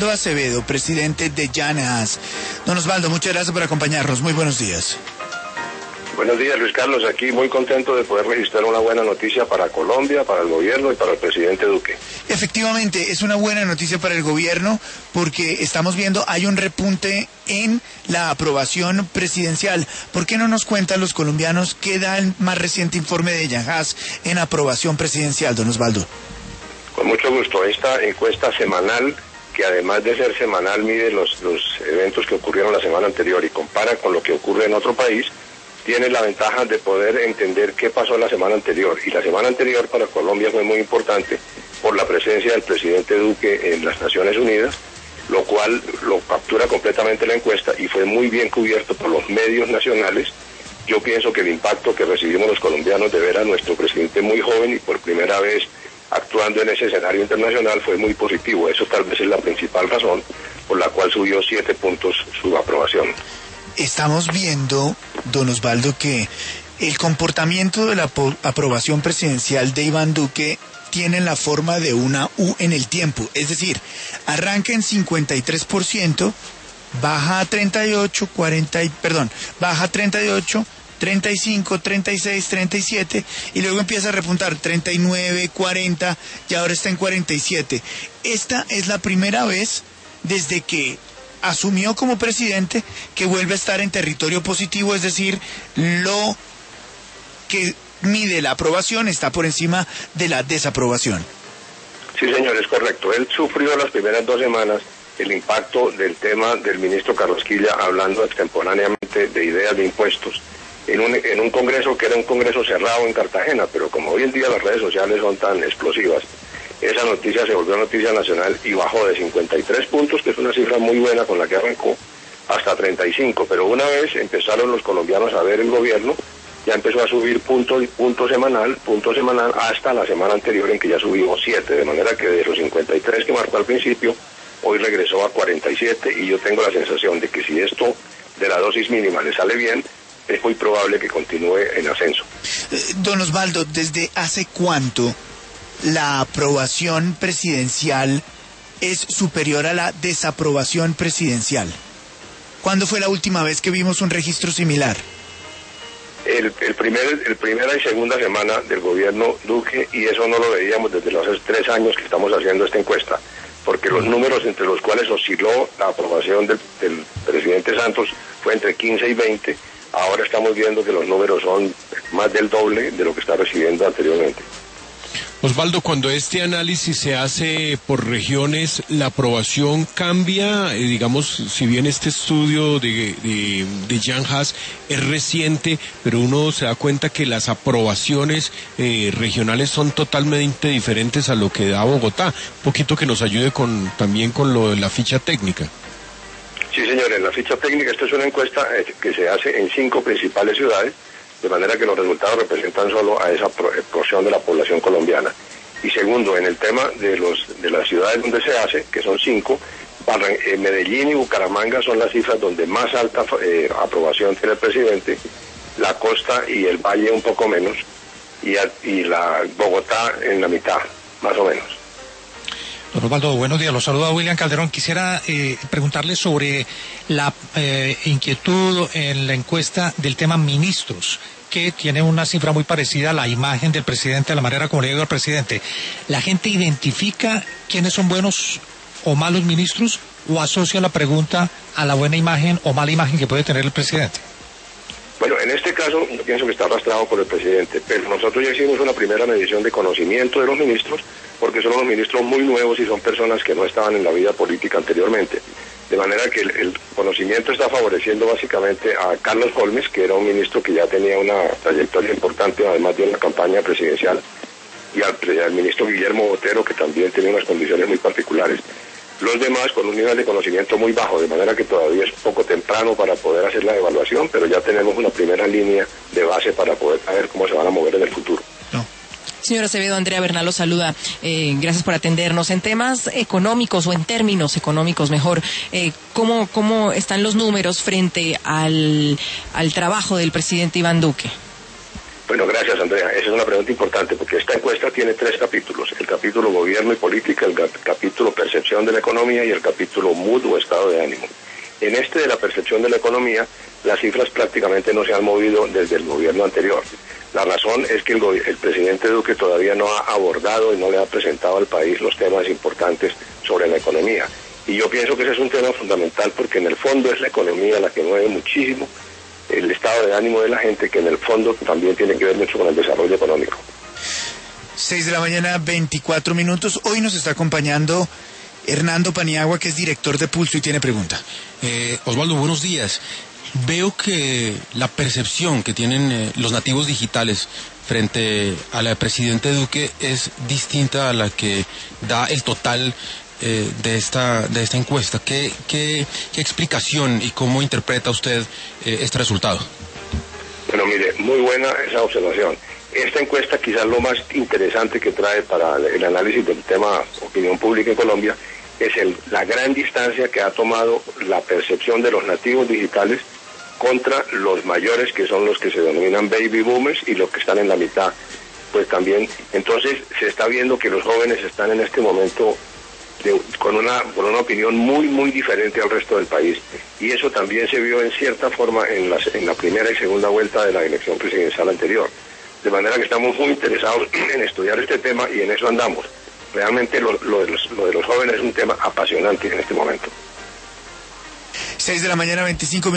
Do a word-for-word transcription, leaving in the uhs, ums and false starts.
Osvaldo Acevedo, presidente de Jan Haas. Don Osvaldo, muchas gracias por acompañarnos. Muy buenos días. Buenos días, Luis Carlos. Aquí muy contento de poder registrar una buena noticia para Colombia, para el gobierno y para el presidente Duque. Efectivamente, es una buena noticia para el gobierno porque estamos viendo hay un repunte en la aprobación presidencial. ¿Por qué no nos cuentan los colombianos qué da el más reciente informe de Jan Haas en aprobación presidencial, don Osvaldo? Con mucho gusto. Esta encuesta semanal, que además de ser semanal mide los, los eventos que ocurrieron la semana anterior y compara con lo que ocurre en otro país, tiene la ventaja de poder entender qué pasó la semana anterior. Y la semana anterior para Colombia fue muy importante por la presencia del presidente Duque en las Naciones Unidas, lo cual lo captura completamente la encuesta y fue muy bien cubierto por los medios nacionales. Yo pienso que el impacto que recibimos los colombianos de ver a nuestro presidente muy joven y por primera vez actuando en ese escenario internacional fue muy positivo. Eso tal vez es la principal razón por la cual subió siete puntos su aprobación. Estamos viendo, don Osvaldo, que el comportamiento de la aprobación presidencial de Iván Duque tiene la forma de una U en el tiempo. Es decir, arranca en cincuenta y tres por ciento, baja a treinta y ocho, cuarenta, perdón, baja a treinta y ocho, treinta y cinco, treinta y seis, treinta y siete y luego empieza a repuntar treinta y nueve, cuarenta y ahora está en cuarenta y siete. Esta es la primera vez desde que asumió como presidente que vuelve a estar en territorio positivo, es decir, lo que mide la aprobación está por encima de la desaprobación. Sí, señor, es correcto. Él sufrió las primeras dos semanas el impacto del tema del ministro Carrasquilla hablando extemporáneamente de ideas de impuestos en un, en un congreso que era un congreso cerrado en Cartagena, pero como hoy en día las redes sociales son tan explosivas, esa noticia se volvió noticia nacional y bajó de cincuenta y tres puntos, que es una cifra muy buena con la que arrancó, hasta treinta y cinco. Pero una vez empezaron los colombianos a ver el gobierno, ya empezó a subir punto, punto semanal, punto semanal, hasta la semana anterior en que ya subimos siete, de manera que de los cincuenta y tres que marcó al principio, hoy regresó a cuarenta y siete y yo tengo la sensación de que si esto de la dosis mínima le sale bien, es muy probable que continúe en ascenso. Eh, don Osvaldo, ¿desde hace cuánto la aprobación presidencial es superior a la desaprobación presidencial? ¿Cuándo fue la última vez que vimos un registro similar? El, el, primer, el primera y segunda semana del gobierno Duque, y eso no lo veíamos desde los hace tres años que estamos haciendo esta encuesta, porque los números entre los cuales osciló la aprobación del, del presidente Santos fue entre quince y veinte, ahora estamos viendo que los números son más del doble de lo que está recibiendo anteriormente. Osvaldo, cuando este análisis se hace por regiones, ¿la aprobación cambia? Eh, digamos, si bien este estudio de, de, de Jan Haas es reciente, pero uno se da cuenta que las aprobaciones eh, regionales son totalmente diferentes a lo que da Bogotá. Un poquito que nos ayude con también con lo de la ficha técnica. Sí, señores, la ficha técnica, esta es una encuesta eh, que se hace en cinco principales ciudades, de manera que los resultados representan solo a esa porción de la población colombiana. Y segundo, en el tema de los de las ciudades donde se hace, que son cinco, Medellín y Bucaramanga son las cifras donde más alta eh, aprobación tiene el presidente, la costa y el valle un poco menos, y, a, y la Bogotá en la mitad, más o menos. Don Osvaldo, buenos días. Los saluda William Calderón. Quisiera eh, preguntarle sobre la eh, inquietud en la encuesta del tema ministros, que tiene una cifra muy parecida a la imagen del presidente, a la manera como le digo al presidente. ¿La gente identifica quiénes son buenos o malos ministros o asocia la pregunta a la buena imagen o mala imagen que puede tener el presidente? Bueno, en este caso yo pienso que está arrastrado por el presidente, pero nosotros ya hicimos una primera medición de conocimiento de los ministros, porque son unos ministros muy nuevos y son personas que no estaban en la vida política anteriormente. De manera que el, el conocimiento está favoreciendo básicamente a Carlos Holmes, que era un ministro que ya tenía una trayectoria importante, además de una campaña presidencial, y al, al ministro Guillermo Botero, que también tiene unas condiciones muy particulares. Los demás con un nivel de conocimiento muy bajo, de manera que todavía es poco temprano para poder hacer la evaluación, pero ya tenemos una primera línea de base para poder saber cómo se van a mover en el futuro. No. Señora Acevedo, Andrea Bernal lo saluda. Eh, gracias por atendernos. En temas económicos o en términos económicos mejor, eh, ¿cómo, ¿cómo están los números frente al, al trabajo del presidente Iván Duque? Bueno, gracias, Andrea. Esa es una pregunta importante porque esta encuesta tiene tres capítulos. El capítulo gobierno y política, el capítulo percepción de la economía y el capítulo mood o estado de ánimo. En este de la percepción de la economía, las cifras prácticamente no se han movido desde el gobierno anterior. La razón es que el, el presidente Duque todavía no ha abordado y no le ha presentado al país los temas importantes sobre la economía. Y yo pienso que ese es un tema fundamental porque en el fondo es la economía la que mueve muchísimo el estado de ánimo de la gente, que en el fondo también tiene que ver mucho con el desarrollo económico. seis de la mañana, veinticuatro minutos. Hoy nos está acompañando Hernando Paniagua, que es director de Pulso y tiene pregunta. Eh, Osvaldo, buenos días. Veo que la percepción que tienen eh, los nativos digitales frente a la del presidente Duque es distinta a la que da el total eh, de esta de esta encuesta. ¿Qué, qué, qué explicación y cómo interpreta usted eh, este resultado? Bueno, mire, muy buena esa observación. Esta encuesta quizás lo más interesante que trae para el análisis del tema opinión pública en Colombia es el, la gran distancia que ha tomado la percepción de los nativos digitales contra los mayores, que son los que se denominan baby boomers, y los que están en la mitad, pues también. Entonces se está viendo que los jóvenes están en este momento de, con una con una opinión muy, muy diferente al resto del país. Y eso también se vio en cierta forma en, las, en la primera y segunda vuelta de la elección presidencial anterior. De manera que estamos muy interesados en estudiar este tema y en eso andamos. Realmente lo, lo, de, los, lo de los jóvenes es un tema apasionante en este momento. seis de la mañana, veinticinco minutos.